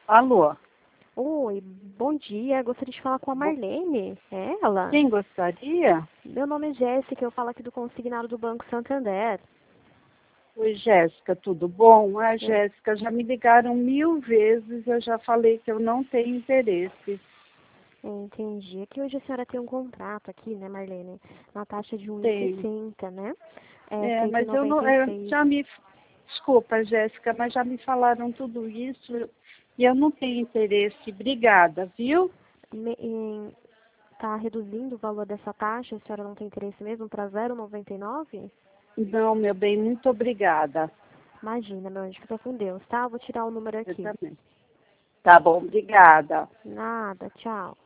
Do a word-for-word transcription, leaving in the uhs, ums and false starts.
Alô? Oi, bom dia. Gostaria de falar com a Marlene. É ela? Quem gostaria? Meu nome é Jéssica, eu falo aqui do consignado do Banco Santander. Oi, Jéssica, tudo bom? Ah, É, Jéssica, já me ligaram mil vezes, eu já falei que eu não tenho interesse. entendi. É que hoje a senhora tem um contrato aqui, né, Marlene? Na taxa de Tem. um vírgula sessenta, né? É É, cento e mas eu não. noventa e é, seis. já me. Desculpa, Jéssica, mas já me falaram tudo isso e eu não tenho interesse. Obrigada, viu? Está reduzindo o valor dessa taxa? A senhora não tem interesse mesmo para zero vírgula noventa e nove? Não, meu bem, muito obrigada. Imagina, meu anjo, fica com Deus, tá? Vou tirar o número Você aqui. também. Tá bom, obrigada. Nada, tchau.